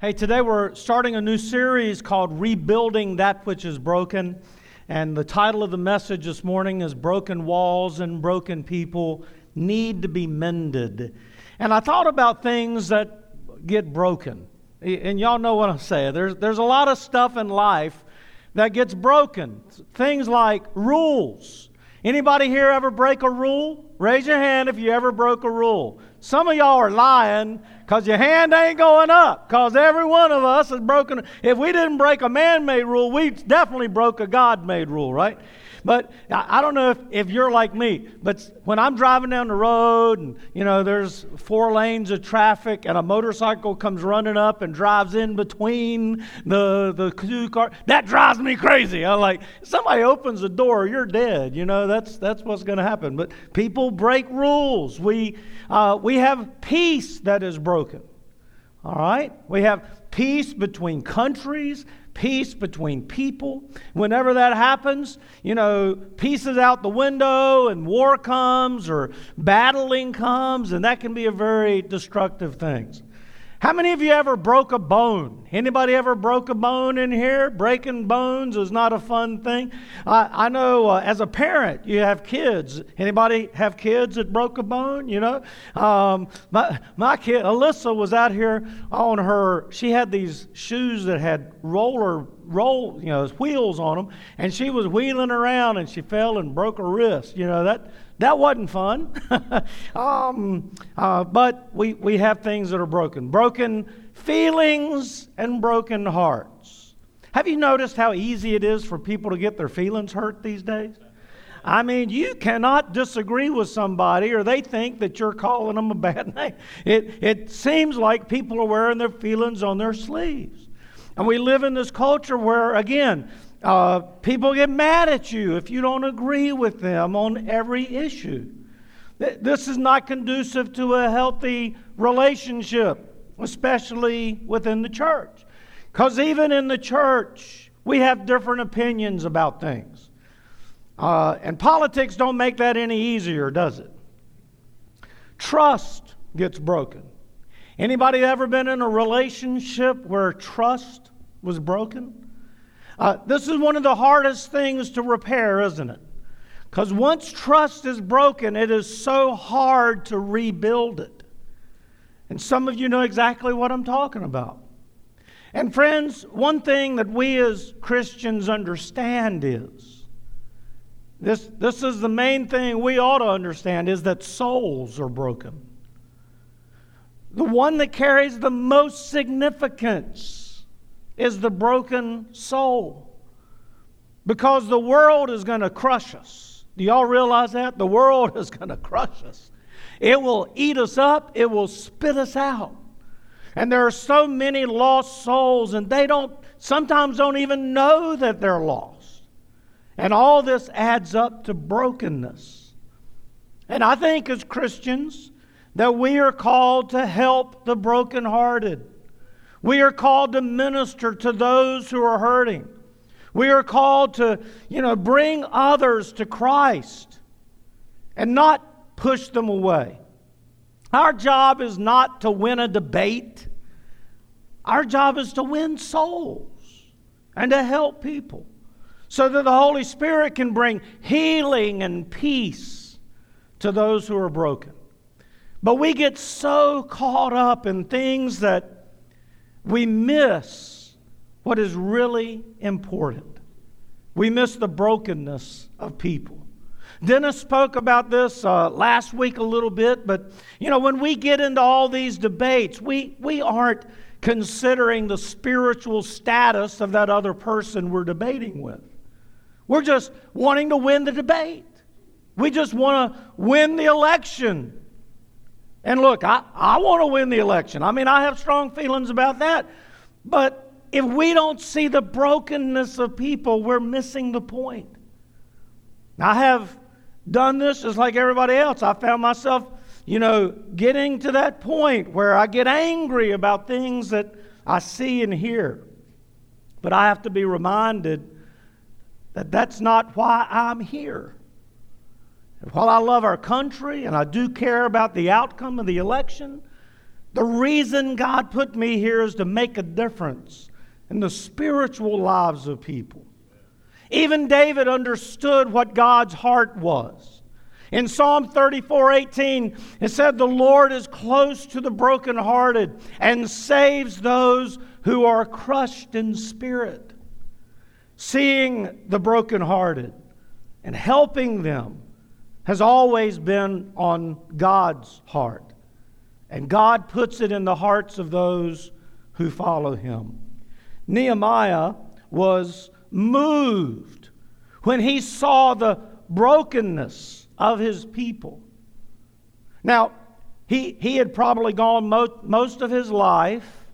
Hey, today we're starting a new series called Rebuilding That Which is Broken. And the title of the message this morning is Broken Walls and Broken People Need to Be Mended. And I thought about things that get broken. And y'all know what I'm saying. There's a lot of stuff in life that gets broken. Things like rules. Anybody here ever break a rule? Raise your hand if you ever broke a rule. Some of y'all are lying because your hand ain't going up, because every one of us has broken. If we didn't break a man-made rule, we definitely broke a God-made rule, right? But I don't know if you're like me, but when I'm driving down the road and, there's 4 lanes of traffic and a motorcycle comes running up and drives in between the 2 cars, that drives me crazy. I'm like, somebody opens the door, you're dead. That's what's going to happen. But people break rules. We have peace that is broken. All right? We have peace between countries, peace between people. Whenever that happens, peace is out the window and war comes or battling comes, and that can be a very destructive thing. How many of you ever broke a bone? Anybody ever broke a bone in here? Breaking bones is not a fun thing. I know as a parent, you have kids. Anybody have kids that broke a bone? My kid, Alyssa, was out here on her, she had these shoes that had wheels on them, and she was wheeling around and she fell and broke her wrist. That wasn't fun. But we have things that are broken. Broken feelings and broken hearts. Have you noticed how easy it is for people to get their feelings hurt these days? I mean, you cannot disagree with somebody or they think that you're calling them a bad name. It seems like people are wearing their feelings on their sleeves. And we live in this culture where, again, people get mad at you if you don't agree with them on every issue. This is not conducive to a healthy relationship, especially within the church. Because even in the church, we have different opinions about things. And politics don't make that any easier, does it? Trust gets broken. Anybody ever been in a relationship where trust was broken? This is one of the hardest things to repair, isn't it? Because once trust is broken, it is so hard to rebuild it. And some of you know exactly what I'm talking about. And friends, one thing that we as Christians understand is, this is the main thing we ought to understand, is that souls are broken. The one that carries the most significance is the broken soul. Because the world is going to crush us. Do y'all realize that? The world is going to crush us. It will eat us up. It will spit us out. And there are so many lost souls, and they sometimes don't even know that they're lost. And all this adds up to brokenness. And I think as Christians that we are called to help the brokenhearted. We are called to minister to those who are hurting. We are called to, bring others to Christ and not push them away. Our job is not to win a debate. Our job is to win souls and to help people so that the Holy Spirit can bring healing and peace to those who are broken. But we get so caught up in things that we miss what is really important. We miss the brokenness of people. Dennis spoke about this last week a little bit, but when we get into all these debates, we aren't considering the spiritual status of that other person we're debating with. We're just wanting to win the debate. We just want to win the election. And look, I want to win the election. I mean, I have strong feelings about that. But if we don't see the brokenness of people, we're missing the point. I have done this just like everybody else. I found myself, getting to that point where I get angry about things that I see and hear. But I have to be reminded that that's not why I'm here. While I love our country and I do care about the outcome of the election, The reason God put me here is to make a difference in the spiritual lives of people. Even David understood what God's heart was. In Psalm 34:18, it said, "The Lord is close to the brokenhearted and saves those who are crushed in spirit." Seeing the brokenhearted and helping them has always been on God's heart. And God puts it in the hearts of those who follow Him. Nehemiah was moved when he saw the brokenness of his people. Now, he had probably gone most of his life,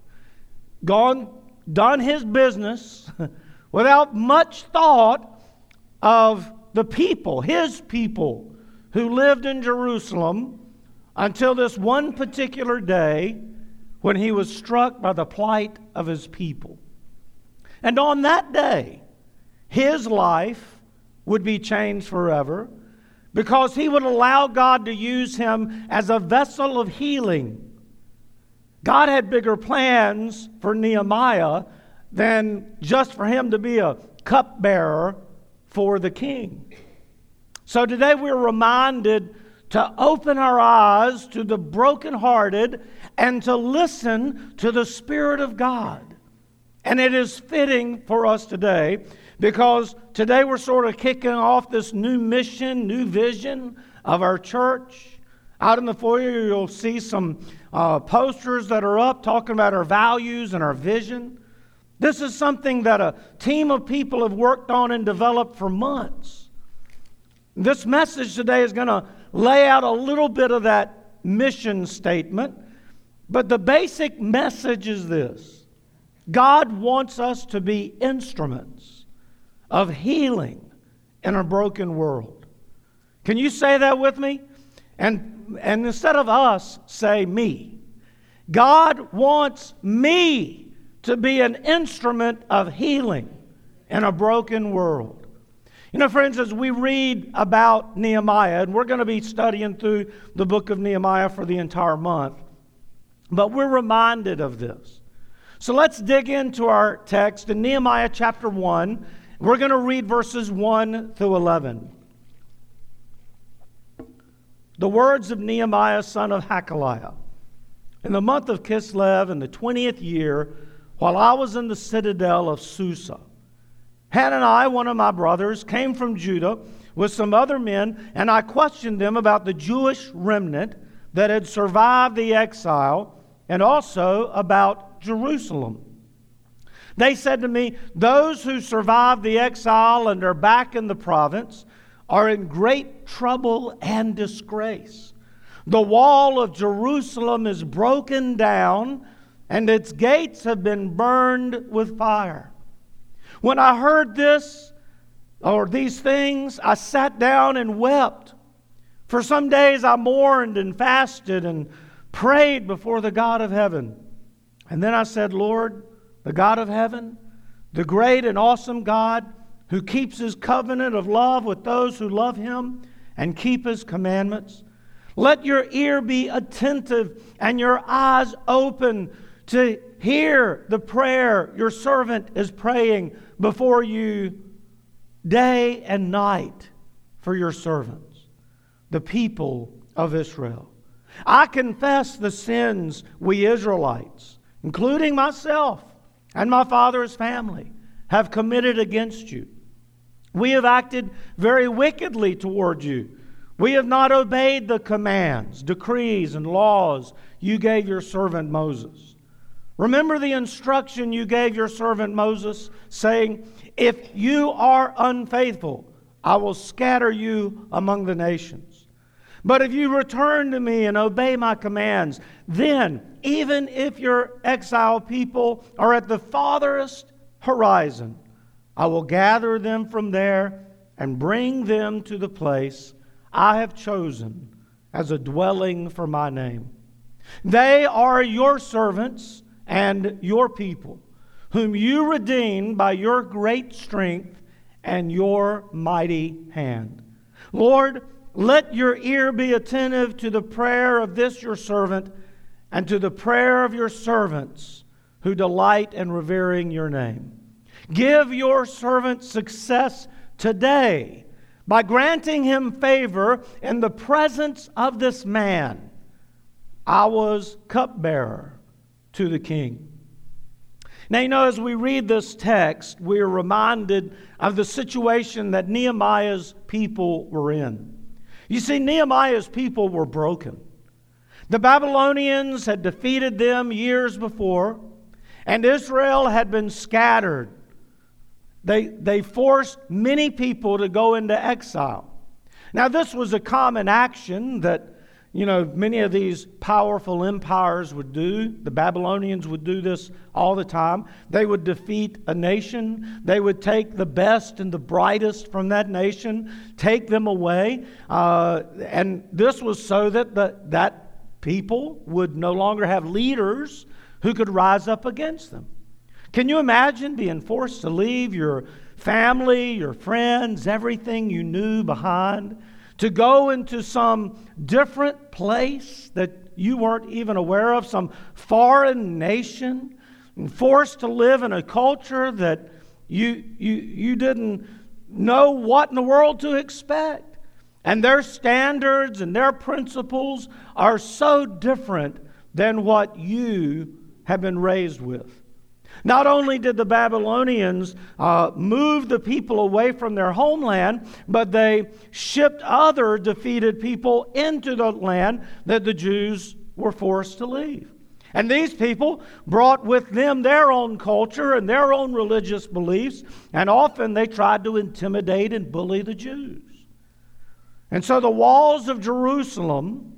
done his business without much thought of the people, his people, who lived in Jerusalem until this one particular day when he was struck by the plight of his people. And on that day, his life would be changed forever because he would allow God to use him as a vessel of healing. God had bigger plans for Nehemiah than just for him to be a cupbearer for the king. So today we're reminded to open our eyes to the brokenhearted and to listen to the Spirit of God. And it is fitting for us today because today we're sort of kicking off this new mission, new vision of our church. Out in the foyer you'll see some posters that are up talking about our values and our vision. This is something that a team of people have worked on and developed for months. This message today is going to lay out a little bit of that mission statement, but the basic message is this: God wants us to be instruments of healing in a broken world. Can you say that with me? And instead of us, say me. God wants me to be an instrument of healing in a broken world. You know, friends, as we read about Nehemiah, and we're going to be studying through the book of Nehemiah for the entire month, but we're reminded of this. So let's dig into our text in Nehemiah chapter 1. We're going to read verses 1 through 11. The words of Nehemiah, son of Hakaliah. In the month of Kislev, in the 20th year, while I was in the citadel of Susa, Hanani, one of my brothers, came from Judah with some other men, and I questioned them about the Jewish remnant that had survived the exile, and also about Jerusalem. They said to me, "Those who survived the exile and are back in the province are in great trouble and disgrace. The wall of Jerusalem is broken down, and its gates have been burned with fire." When I heard these things, I sat down and wept. For some days I mourned and fasted and prayed before the God of heaven. And then I said, "Lord, the God of heaven, the great and awesome God who keeps His covenant of love with those who love Him and keep His commandments, let your ear be attentive and your eyes open to hear the prayer your servant is praying before you day and night for your servants, the people of Israel. I confess the sins we Israelites, including myself and my father's family, have committed against you. We have acted very wickedly toward you. We have not obeyed the commands, decrees, and laws you gave your servant Moses. Remember the instruction you gave your servant Moses, saying, 'If you are unfaithful, I will scatter you among the nations. But if you return to me and obey my commands, then, even if your exiled people are at the farthest horizon, I will gather them from there and bring them to the place I have chosen as a dwelling for my name. They are your servants and your people, whom you redeemed by your great strength and your mighty hand. Lord, let your ear be attentive to the prayer of this your servant, and to the prayer of your servants who delight in revering your name. Give your servant success today by granting him favor in the presence of this man. I was cupbearer to the king. Now, as we read this text, we are reminded of the situation that Nehemiah's people were in. You see, Nehemiah's people were broken. The Babylonians had defeated them years before, and Israel had been scattered. They forced many people to go into exile. Now, this was a common action that many of these powerful empires would do. The Babylonians would do this all the time. They would defeat a nation. They would take the best and the brightest from that nation, take them away. And this was so that that people would no longer have leaders who could rise up against them. Can you imagine being forced to leave your family, your friends, everything you knew behind, to go into some different place that you weren't even aware of, some foreign nation, and forced to live in a culture that you didn't know what in the world to expect? And their standards and their principles are so different than what you have been raised with. Not only did the Babylonians move the people away from their homeland, but they shipped other defeated people into the land that the Jews were forced to leave. And these people brought with them their own culture and their own religious beliefs, and often they tried to intimidate and bully the Jews. And so the walls of Jerusalem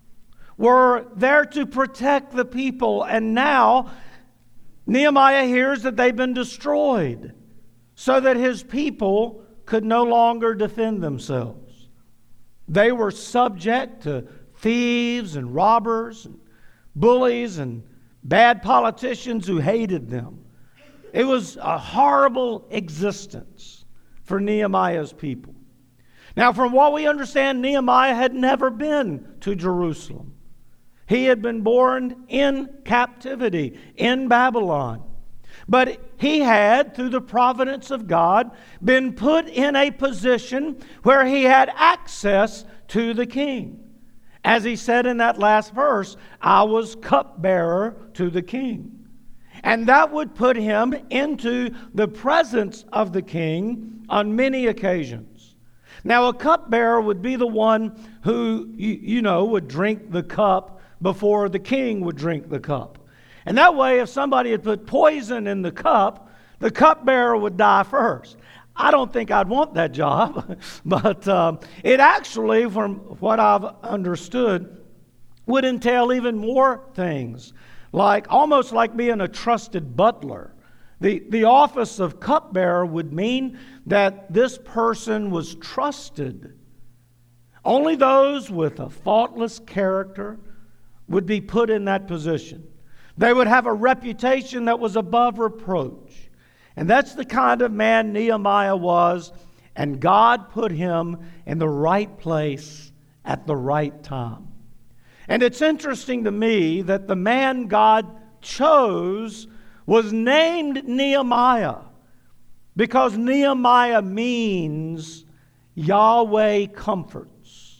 were there to protect the people, and now Nehemiah hears that they've been destroyed so that his people could no longer defend themselves. They were subject to thieves and robbers and bullies and bad politicians who hated them. It was a horrible existence for Nehemiah's people. Now, from what we understand, Nehemiah had never been to Jerusalem. He had been born in captivity in Babylon. But he had, through the providence of God, been put in a position where he had access to the king. As he said in that last verse, I was cupbearer to the king. And that would put him into the presence of the king on many occasions. Now, a cupbearer would be the one who, would drink the cup before the king would drink the cup. And that way, if somebody had put poison in the cupbearer would die first. I don't think I'd want that job, but it actually, from what I've understood, would entail even more things, almost like being a trusted butler. The office of cupbearer would mean that this person was trusted. Only those with a faultless character would be put in that position. They would have a reputation that was above reproach. And that's the kind of man Nehemiah was, and God put him in the right place at the right time. And it's interesting to me that the man God chose was named Nehemiah, because Nehemiah means Yahweh comforts.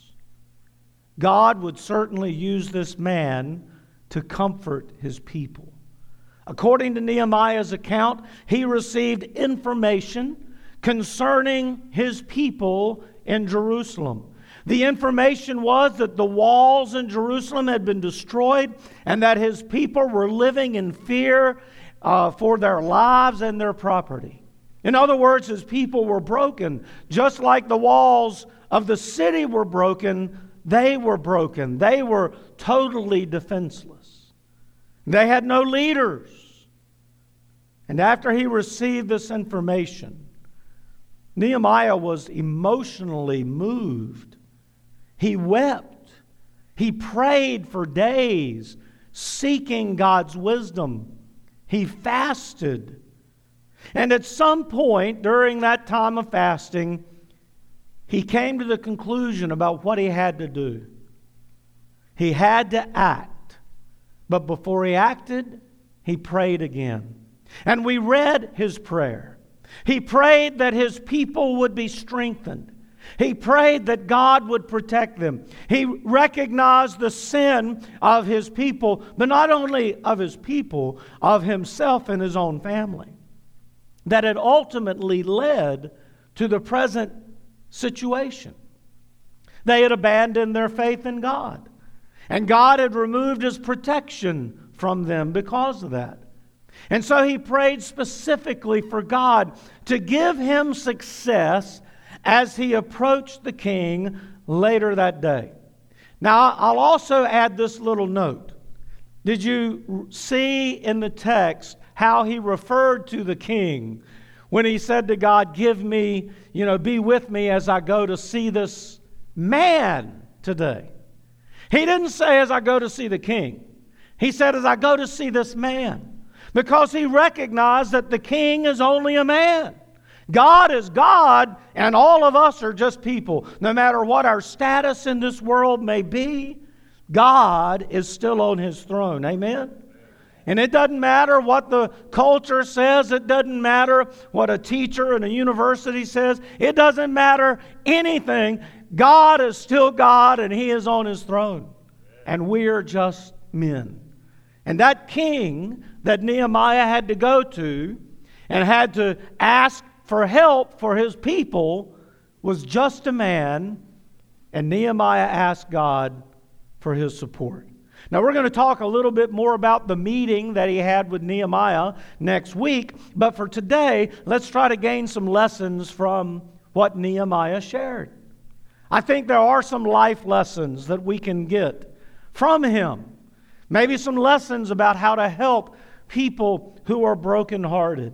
God would certainly use this man to comfort his people. According to Nehemiah's account, he received information concerning his people in Jerusalem. The information was that the walls in Jerusalem had been destroyed and that his people were living in fear for their lives and their property. In other words, his people were broken. Just like the walls of the city were broken, they were broken. They were totally defenseless. They had no leaders. And after he received this information, Nehemiah was emotionally moved. He wept. He prayed for days, seeking God's wisdom. He fasted. And at some point during that time of fasting, he came to the conclusion about what he had to do. He had to act But before he acted, he prayed again. And we read his prayer. He prayed that his people would be strengthened. He prayed that God would protect them. He recognized the sin of his people, but not only of his people, of himself and his own family, that had ultimately led to the present situation. They had abandoned their faith in God, and God had removed his protection from them because of that. And so he prayed specifically for God to give him success as he approached the king later that day. Now, I'll also add this little note. Did you see in the text how he referred to the king when he said to God, give me, be with me as I go to see this man today? He didn't say as I go to see the king. He said as I go to see this man, because he recognized that the king is only a man. God is God, and all of us are just people. No matter what our status in this world may be, God is still on his throne. Amen? And it doesn't matter what the culture says. It doesn't matter what a teacher in a university says. It doesn't matter anything. God is still God, and he is on his throne. And we are just men. And that king that Nehemiah had to go to and had to ask for help for his people was just a man, and Nehemiah asked God for his support. Now, we're going to talk a little bit more about the meeting that he had with Nehemiah next week, but for today, let's try to gain some lessons from what Nehemiah shared. I think there are some life lessons that we can get from him. Maybe some lessons about how to help people who are brokenhearted.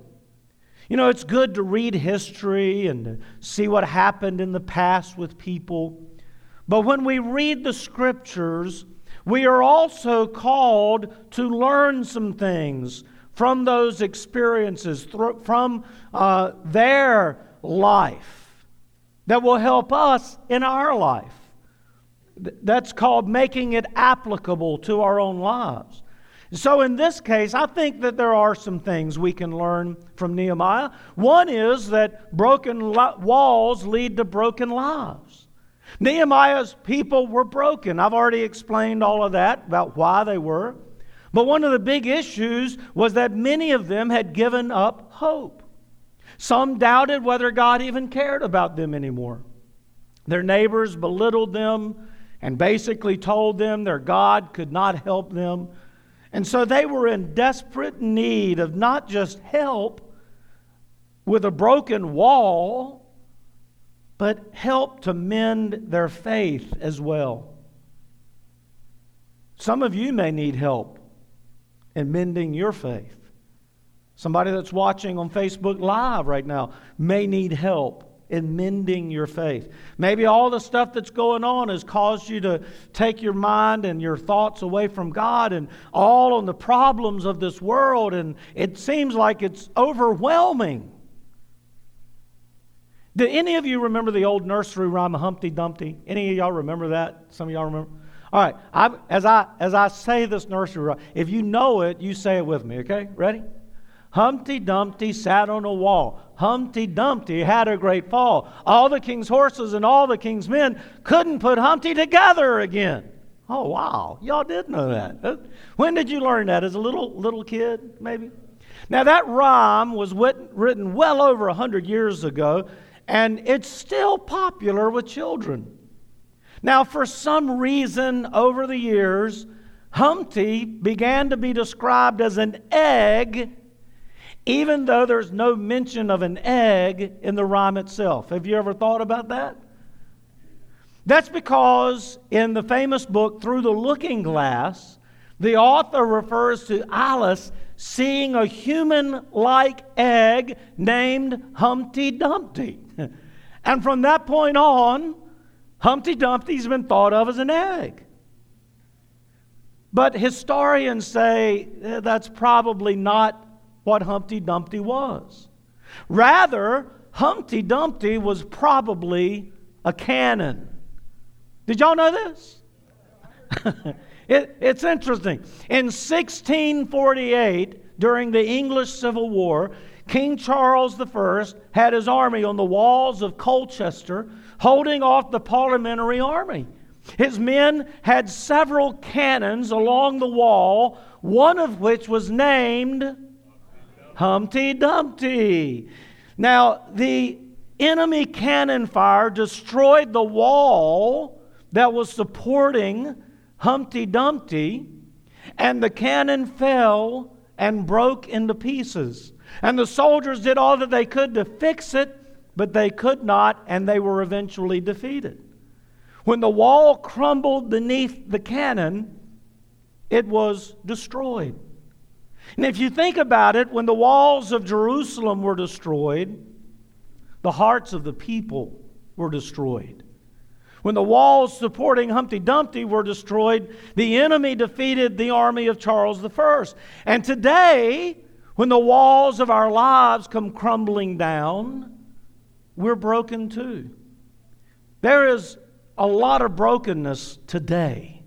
It's good to read history and to see what happened in the past with people. But when we read the Scriptures, we are also called to learn some things from those experiences, from their life, that will help us in our life. That's called making it applicable to our own lives. So in this case, I think that there are some things we can learn from Nehemiah. One is that broken walls lead to broken lives. Nehemiah's people were broken. I've already explained all of that about why they were. But one of the big issues was that many of them had given up hope. Some doubted whether God even cared about them anymore. Their neighbors belittled them and basically told them their God could not help them. And so they were in desperate need of not just help with a broken wall, but help to mend their faith as well. Some of you may need help in mending your faith. Somebody that's watching on Facebook Live right now may need help in mending your faith. Maybe all the stuff that's going on has caused you to take your mind and your thoughts away from God and all on the problems of this world, and it seems like it's overwhelming. Do any of you remember the old nursery rhyme, Humpty Dumpty? Any of y'all remember that? Some of y'all remember? All right, as I say this nursery rhyme, if you know it, you say it with me, okay? Ready? Humpty Dumpty sat on a wall. Humpty Dumpty had a great fall. All the king's horses and all the king's men couldn't put Humpty together again. Oh, wow. Y'all did know that. When did you learn that? As a little kid, maybe? Now, that rhyme was written well over 100 years ago, and it's still popular with children. Now, for some reason over the years, Humpty began to be described as an egg, even though there's no mention of an egg in the rhyme itself. Have you ever thought about that? That's because in the famous book, Through the Looking Glass, the author refers to Alice seeing a human-like egg named Humpty Dumpty. And from that point on, Humpty Dumpty's been thought of as an egg. But historians say that's probably not what Humpty Dumpty was. Rather, Humpty Dumpty was probably a cannon. Did y'all know this? It's interesting. In 1648, during the English Civil War, King Charles I had his army on the walls of Colchester holding off the Parliamentary army. His men had several cannons along the wall, one of which was named Humpty Dumpty. Now, the enemy cannon fire destroyed the wall that was supporting Humpty Dumpty, and the cannon fell and broke into pieces. And the soldiers did all that they could to fix it, but they could not, and they were eventually defeated. When the wall crumbled beneath the cannon, it was destroyed. And if you think about it, when the walls of Jerusalem were destroyed, the hearts of the people were destroyed. When the walls supporting Humpty Dumpty were destroyed, the enemy defeated the army of Charles I. And today, when the walls of our lives come crumbling down, we're broken too. There is a lot of brokenness today.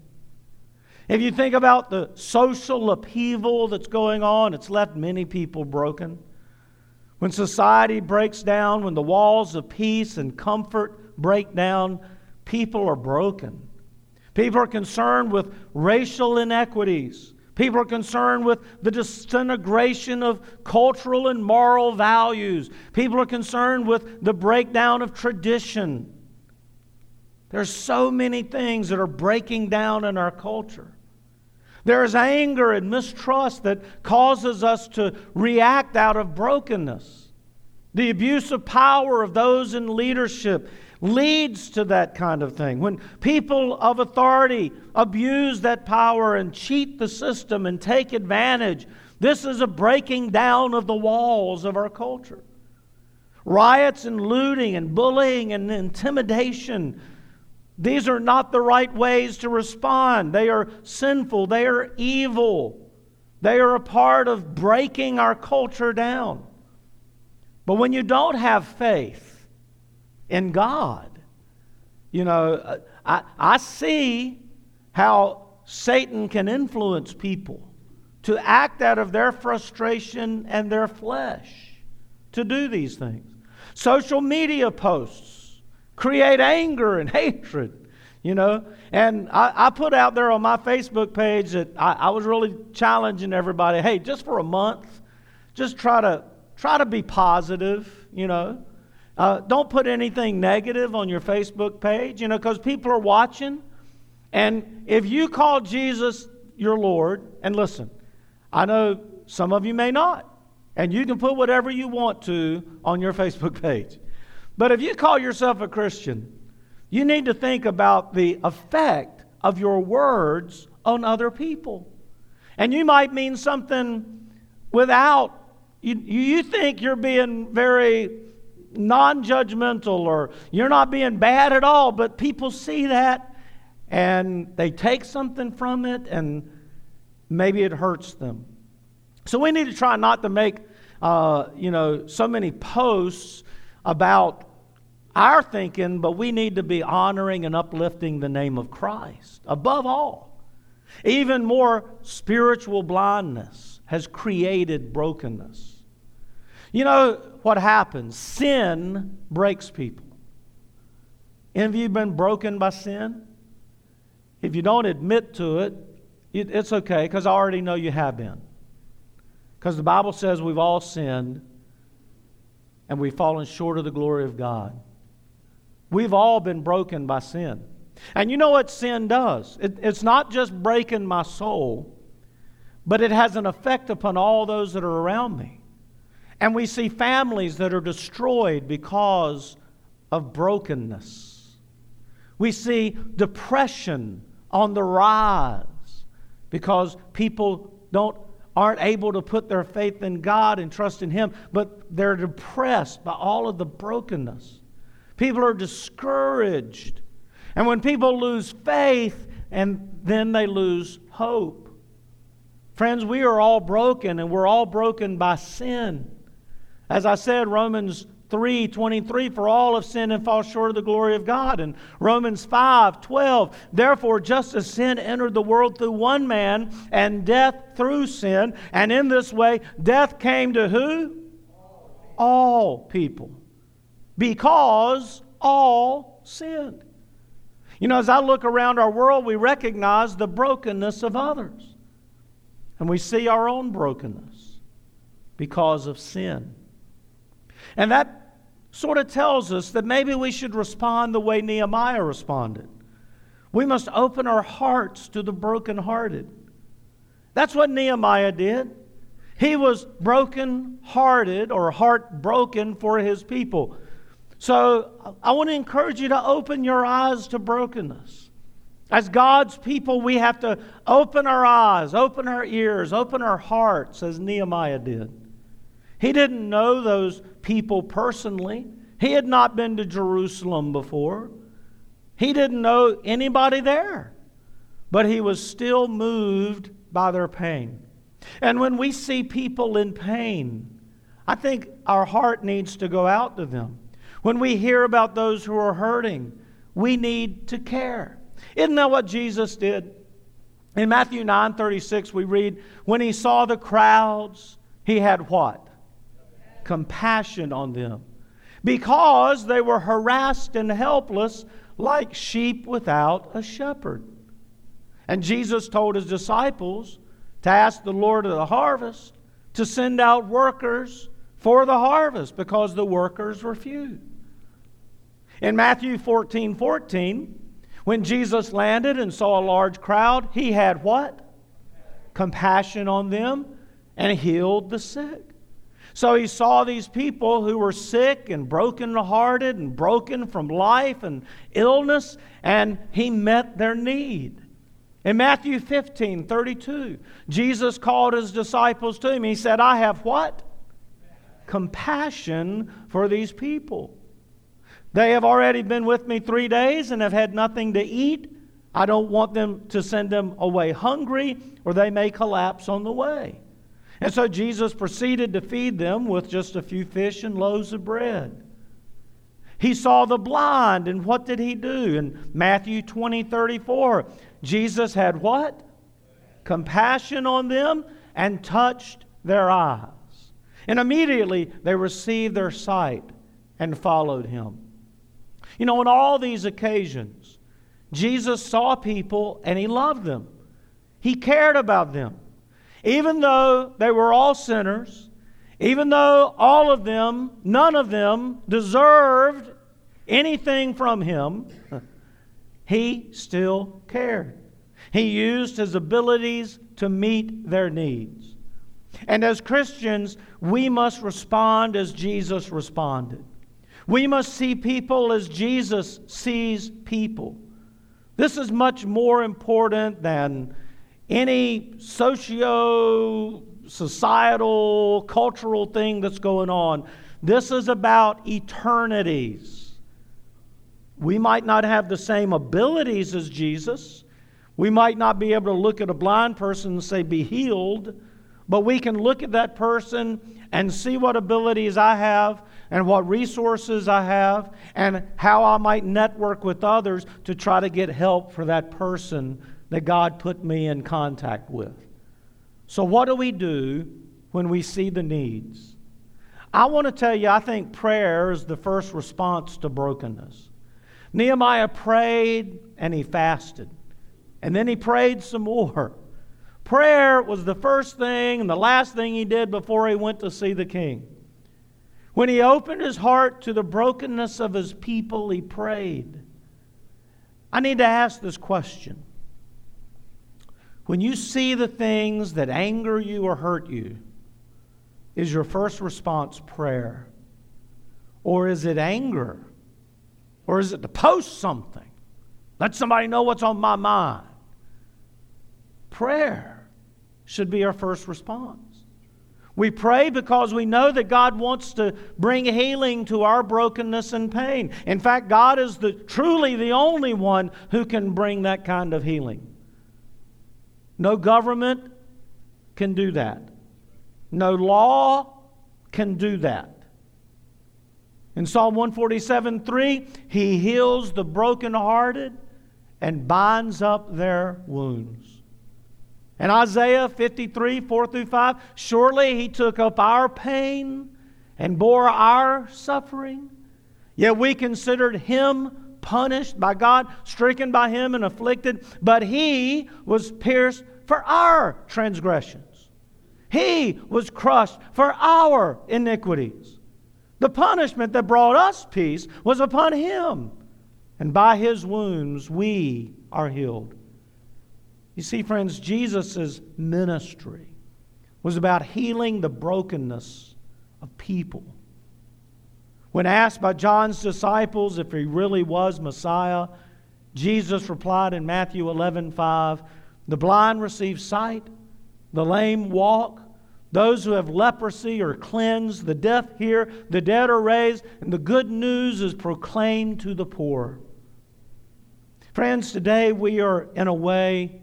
If you think about the social upheaval that's going on, it's left many people broken. When society breaks down, when the walls of peace and comfort break down, people are broken. People are concerned with racial inequities. People are concerned with the disintegration of cultural and moral values. People are concerned with the breakdown of tradition. There's so many things that are breaking down in our culture. There is anger and mistrust that causes us to react out of brokenness. The abuse of power of those in leadership leads to that kind of thing. When people of authority abuse that power and cheat the system and take advantage, this is a breaking down of the walls of our culture. Riots and looting and bullying and intimidation, these are not the right ways to respond. They are sinful. They are evil. They are a part of breaking our culture down. But when you don't have faith in God, I see how Satan can influence people to act out of their frustration and their flesh to do these things. Social media posts create anger and hatred, And I put out there on my Facebook page that I was really challenging everybody, hey, just for a month, just try to be positive, Don't put anything negative on your Facebook page, because people are watching. And if you call Jesus your Lord, and listen, I know some of you may not, and you can put whatever you want to on your Facebook page. But if you call yourself a Christian, you need to think about the effect of your words on other people. And you might mean something without, you think you're being very non-judgmental or you're not being bad at all, but people see that and they take something from it and maybe it hurts them. So we need to try not to make, so many posts about our thinking, but we need to be honoring and uplifting the name of Christ. Above all, even more spiritual blindness has created brokenness. You know what happens? Sin breaks people. Any of you have been broken by sin? If you don't admit to it, it's okay, because I already know you have been. Because the Bible says we've all sinned and we've fallen short of the glory of God. We've all been broken by sin. And you know what sin does? It's not just breaking my soul, but it has an effect upon all those that are around me. And we see families that are destroyed because of brokenness. We see depression on the rise because people aren't able to put their faith in God and trust in Him, but they're depressed by all of the brokenness. People are discouraged. And when people lose faith, and then they lose hope. Friends, we are all broken, and we're all broken by sin. As I said, Romans 3:23, for all have sinned and fall short of the glory of God. And Romans 5:12, therefore just as sin entered the world through one man, and death through sin, and in this way death came to who? All people. Because all sinned. You know, as I look around our world, we recognize the brokenness of others. And we see our own brokenness because of sin. And that sort of tells us that maybe we should respond the way Nehemiah responded. We must open our hearts to the brokenhearted. That's what Nehemiah did. He was broken-hearted or heartbroken for his people. So I want to encourage you to open your eyes to brokenness. As God's people, we have to open our eyes, open our ears, open our hearts, as Nehemiah did. He didn't know those people personally. He had not been to Jerusalem before. He didn't know anybody there. But he was still moved by their pain. And when we see people in pain, I think our heart needs to go out to them. When we hear about those who are hurting, we need to care. Isn't that what Jesus did? In Matthew 9:36 we read, when he saw the crowds, he had what? Compassion on them, because they were harassed and helpless like sheep without a shepherd. And Jesus told his disciples to ask the Lord of the harvest to send out workers for the harvest, because the workers were few. In Matthew 14:14, when Jesus landed and saw a large crowd, he had what? Compassion on them and healed the sick. So he saw these people who were sick and broken-hearted and broken from life and illness, and he met their need. In Matthew 15:32, Jesus called his disciples to him. He said, I have what? Compassion for these people. They have already been with me 3 days and have had nothing to eat. I don't want them to send them away hungry, or they may collapse on the way. And so Jesus proceeded to feed them with just a few fish and loaves of bread. He saw the blind, and what did he do? In Matthew 20:34, Jesus had what? Compassion on them and touched their eyes. And immediately they received their sight and followed him. You know, on all these occasions, Jesus saw people and he loved them. He cared about them. Even though they were all sinners, even though all of them, none of them deserved anything from him, he still cared. He used his abilities to meet their needs. And as Christians, we must respond as Jesus responded. We must see people as Jesus sees people. This is much more important than any societal, cultural thing that's going on. This is about eternities. We might not have the same abilities as Jesus. We might not be able to look at a blind person and say, be healed. But we can look at that person and see what abilities I have and what resources I have and how I might network with others to try to get help for that person that God put me in contact with. So what do we do when we see the needs? I want to tell you, I think prayer is the first response to brokenness. Nehemiah prayed and he fasted. And then he prayed some more. Prayer was the first thing and the last thing he did before he went to see the king. When he opened his heart to the brokenness of his people, he prayed. I need to ask this question. When you see the things that anger you or hurt you, is your first response prayer? Or is it anger? Or is it to post something? Let somebody know what's on my mind. Prayer should be our first response. We pray because we know that God wants to bring healing to our brokenness and pain. In fact, God is truly the only one who can bring that kind of healing. No government can do that. No law can do that. In Psalm 147:3, He heals the brokenhearted and binds up their wounds. In Isaiah 53:4-5, surely He took up our pain and bore our suffering. Yet we considered Him punished by God, stricken by Him and afflicted. But He was pierced for our transgressions. He was crushed for our iniquities. The punishment that brought us peace was upon Him, and by His wounds we are healed. You see, friends, Jesus' ministry was about healing the brokenness of people. When asked by John's disciples if He really was Messiah, Jesus replied in Matthew 11:5, the blind receive sight, the lame walk, those who have leprosy are cleansed, the deaf hear, the dead are raised, and the good news is proclaimed to the poor. Friends, today we are in a way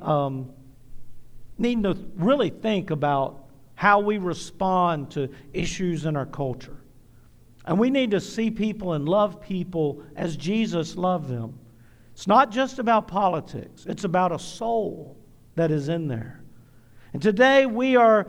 needing to really think about how we respond to issues in our culture. And we need to see people and love people as Jesus loved them. It's not just about politics. It's about a soul that is in there. And today we are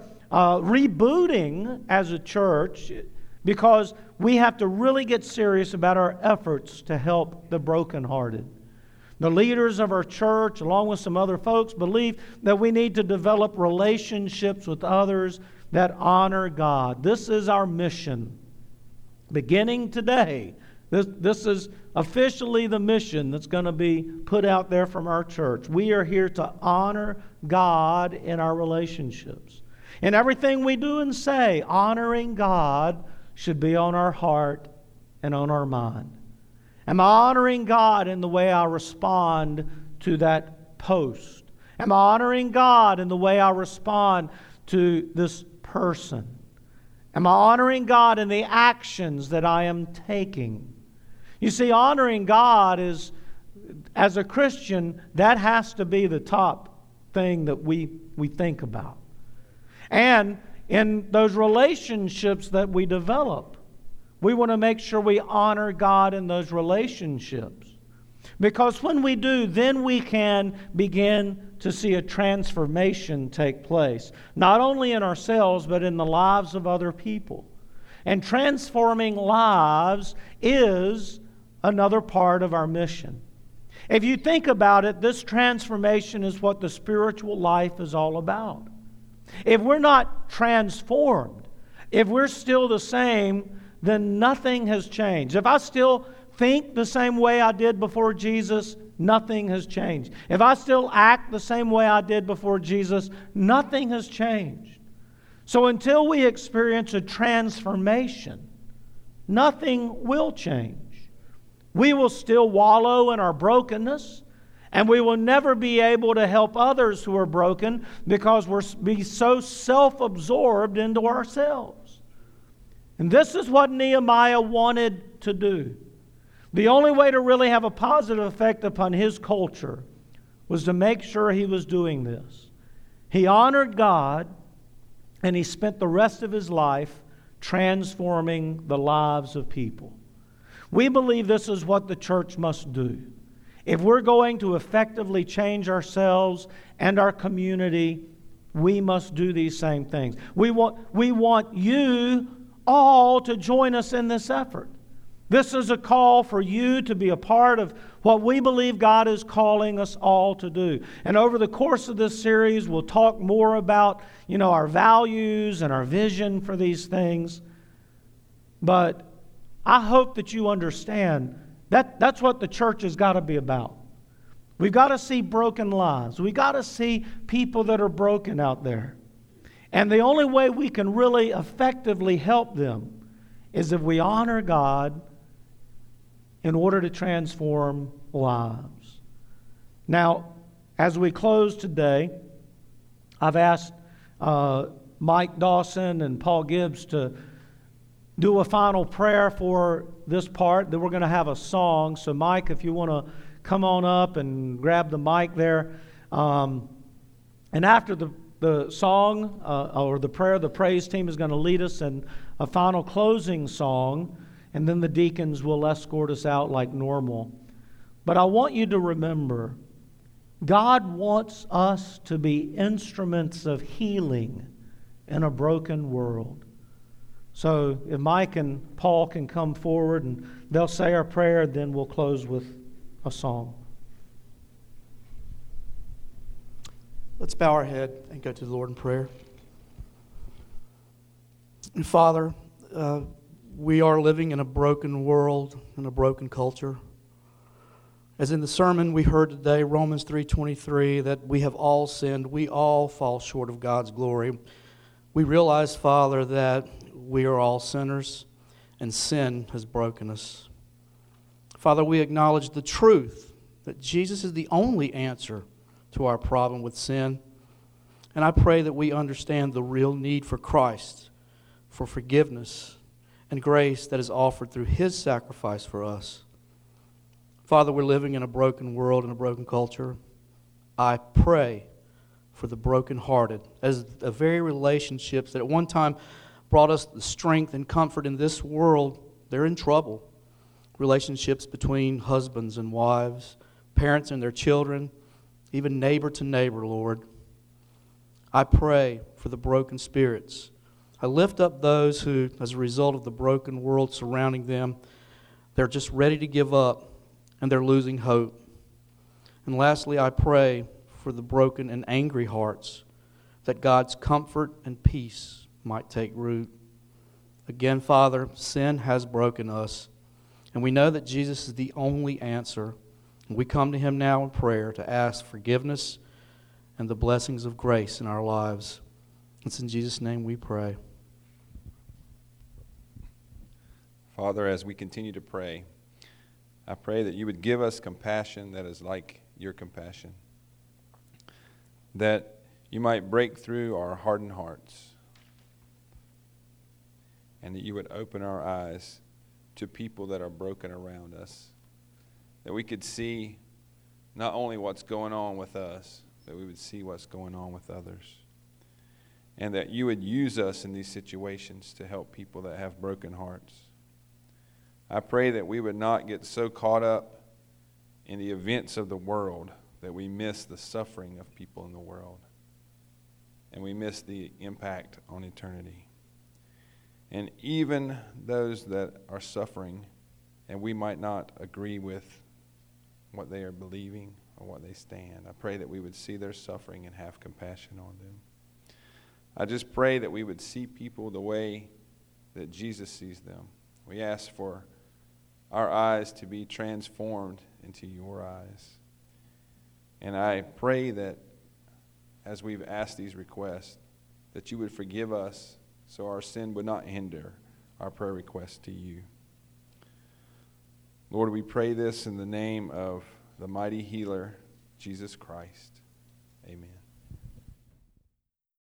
rebooting as a church because we have to really get serious about our efforts to help the brokenhearted. The leaders of our church, along with some other folks, believe that we need to develop relationships with others that honor God. This is our mission. Beginning today, this is officially the mission that's going to be put out there from our church. We are here to honor God in our relationships. In everything we do and say, honoring God should be on our heart and on our mind. Am I honoring God in the way I respond to that post? Am I honoring God in the way I respond to this person? Am I honoring God in the actions that I am taking? You see, honoring God is, as a Christian, that has to be the top thing that we think about. And in those relationships that we develop, we want to make sure we honor God in those relationships. Because when we do, then we can begin to see a transformation take place. Not only in ourselves, but in the lives of other people. And transforming lives is another part of our mission. If you think about it, this transformation is what the spiritual life is all about. If we're not transformed, if we're still the same, then nothing has changed. If I still think the same way I did before Jesus, nothing has changed. If I still act the same way I did before Jesus, nothing has changed. So until we experience a transformation, nothing will change. We will still wallow in our brokenness, and we will never be able to help others who are broken because we're be so self-absorbed into ourselves. And this is what Nehemiah wanted to do. The only way to really have a positive effect upon his culture was to make sure he was doing this. He honored God, and he spent the rest of his life transforming the lives of people. We believe this is what the church must do. If we're going to effectively change ourselves and our community, we must do these same things. We want you all to join us in this effort. This is a call for you to be a part of what we believe God is calling us all to do. And over the course of this series, we'll talk more about, our values and our vision for these things. But I hope that you understand that's what the church has got to be about. We've got to see broken lives. We've got to see people that are broken out there. And the only way we can really effectively help them is if we honor God in order to transform lives. Now, as we close today, I've asked Mike Dawson and Paul Gibbs to do a final prayer for this part. Then we're going to have a song. So, Mike, if you want to come on up and grab the mic there. And after the song or the prayer, the praise team is going to lead us in a final closing song. and then the deacons will escort us out like normal. But I want you to remember, God wants us to be instruments of healing in a broken world. So if Mike and Paul can come forward and they'll say our prayer, then we'll close with a song. Let's bow our head and go to the Lord in prayer. And Father, we are living in a broken world, in a broken culture. As in the sermon we heard today, Romans 3:23, that we have all sinned, we all fall short of God's glory. We realize, Father, that we are all sinners and sin has broken us. Father, we acknowledge the truth that Jesus is the only answer to our problem with sin. And I pray that we understand the real need for Christ, for forgiveness and grace that is offered through His sacrifice for us. Father, we're living in a broken world and a broken culture. I pray for the brokenhearted, as the very relationships that at one time brought us the strength and comfort in this world, they're in trouble. Relationships between husbands and wives, parents and their children, even neighbor to neighbor, Lord. I pray for the broken spirits. I lift up those who, as a result of the broken world surrounding them, they're just ready to give up and they're losing hope. And lastly, I pray for the broken and angry hearts, that God's comfort and peace might take root. Again, Father, sin has broken us, and we know that Jesus is the only answer. And we come to Him now in prayer to ask forgiveness and the blessings of grace in our lives. It's in Jesus' name we pray. Father, as we continue to pray, I pray that you would give us compassion that is like your compassion, that you might break through our hardened hearts, and that you would open our eyes to people that are broken around us, that we could see not only what's going on with us, that we would see what's going on with others, and that you would use us in these situations to help people that have broken hearts. I pray that we would not get so caught up in the events of the world that we miss the suffering of people in the world, and we miss the impact on eternity. And even those that are suffering, and we might not agree with what they are believing or what they stand, I pray that we would see their suffering and have compassion on them. I just pray that we would see people the way that Jesus sees them. We ask for our eyes to be transformed into your eyes. And I pray that as we've asked these requests, that you would forgive us so our sin would not hinder our prayer requests to you. Lord, we pray this in the name of the mighty healer, Jesus Christ. Amen.